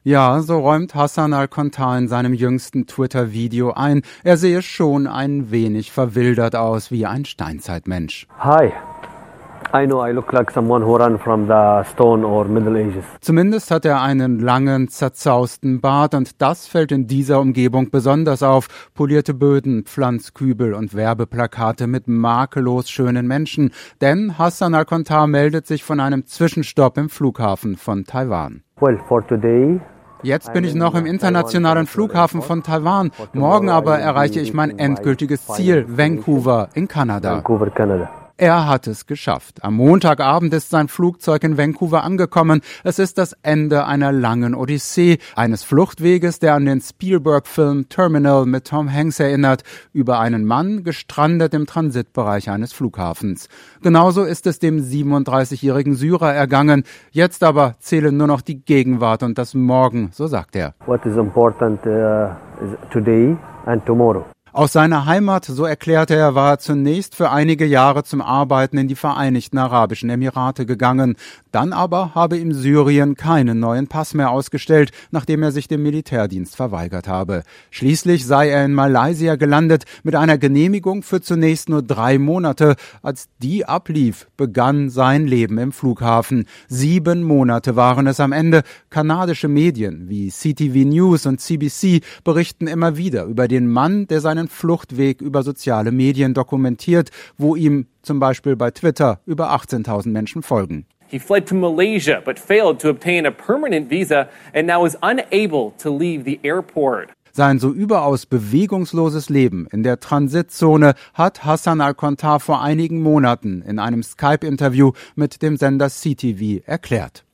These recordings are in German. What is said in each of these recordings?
Ja, so räumt Hassan Al-Khantar in seinem jüngsten Twitter-Video ein. Er sehe schon ein wenig verwildert aus, wie ein Steinzeitmensch. Hi. I know I look like someone who ran from the Stone or Middle Ages. Zumindest hat er einen langen, zerzausten Bart und das fällt in dieser Umgebung besonders auf. Polierte Böden, Pflanzkübel und Werbeplakate mit makellos schönen Menschen. Denn Hassan Al-Khantar meldet sich von einem Zwischenstopp im Flughafen von Taiwan. Well, for today, Jetzt bin ich noch im internationalen Flughafen von Taiwan. Morgen aber erreiche ich mein endgültiges Ziel, Vancouver in Kanada. Vancouver, Canada. Er hat es geschafft. Am Montagabend ist sein Flugzeug in Vancouver angekommen. Es ist das Ende einer langen Odyssee, eines Fluchtweges, der an den Spielberg-Film Terminal mit Tom Hanks erinnert, über einen Mann gestrandet im Transitbereich eines Flughafens. Genauso ist es dem 37-jährigen Syrer ergangen. Jetzt aber zählen nur noch die Gegenwart und das Morgen, so sagt er. What is important is today and tomorrow. Aus seiner Heimat, so erklärte er, war er zunächst für einige Jahre zum Arbeiten in die Vereinigten Arabischen Emirate gegangen. Dann aber habe ihm Syrien keinen neuen Pass mehr ausgestellt, nachdem er sich dem Militärdienst verweigert habe. Schließlich sei er in Malaysia gelandet mit einer Genehmigung für zunächst nur 3 Monate. Als die ablief, begann sein Leben im Flughafen. 7 Monate waren es am Ende. Kanadische Medien wie CTV News und CBC berichten immer wieder über den Mann, der seinen Fluchtweg über soziale Medien dokumentiert, wo ihm zum Beispiel bei Twitter über 18.000 Menschen folgen. He fled to Malaysia but failed to obtain a permanent visa and now is unable to leave the airport. Sein so überaus bewegungsloses Leben in der Transitzone hat Hassan Al-Khantar vor einigen Monaten in einem Skype-Interview mit dem Sender CTV erklärt.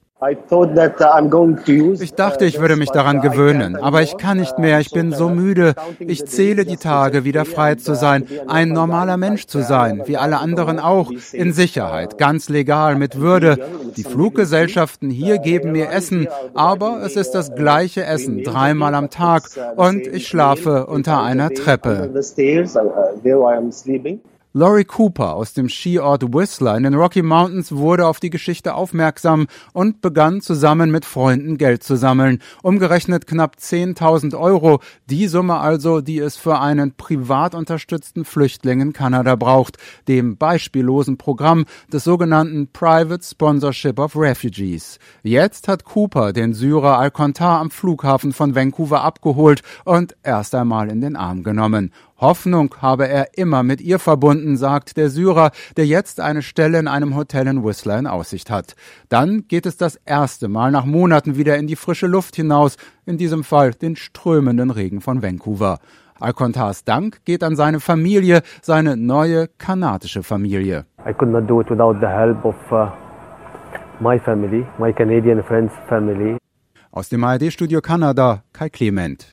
Ich dachte, ich würde mich daran gewöhnen, aber ich kann nicht mehr, ich bin so müde. Ich zähle die Tage, wieder frei zu sein, ein normaler Mensch zu sein, wie alle anderen auch, in Sicherheit, ganz legal, mit Würde. Die Fluggesellschaften hier geben mir Essen, aber es ist das gleiche Essen, 3-mal am Tag und ich schlafe unter einer Treppe. Laurie Cooper aus dem Skiort Whistler in den Rocky Mountains wurde auf die Geschichte aufmerksam und begann zusammen mit Freunden Geld zu sammeln. Umgerechnet knapp 10.000 €, die Summe also, die es für einen privat unterstützten Flüchtling in Kanada braucht, dem beispiellosen Programm des sogenannten Private Sponsorship of Refugees. Jetzt hat Cooper den Syrer Al-Khantar am Flughafen von Vancouver abgeholt und erst einmal in den Arm genommen. Hoffnung habe er immer mit ihr verbunden, sagt der Syrer, der jetzt eine Stelle in einem Hotel in Whistler in Aussicht hat. Dann geht es das erste Mal nach Monaten wieder in die frische Luft hinaus, in diesem Fall den strömenden Regen von Vancouver. Al-Khantars Dank geht an seine Familie, seine neue kanadische Familie. I could not do it without the help of my family, my Canadian friends' family. Aus dem ARD-Studio Kanada, Kai Clement.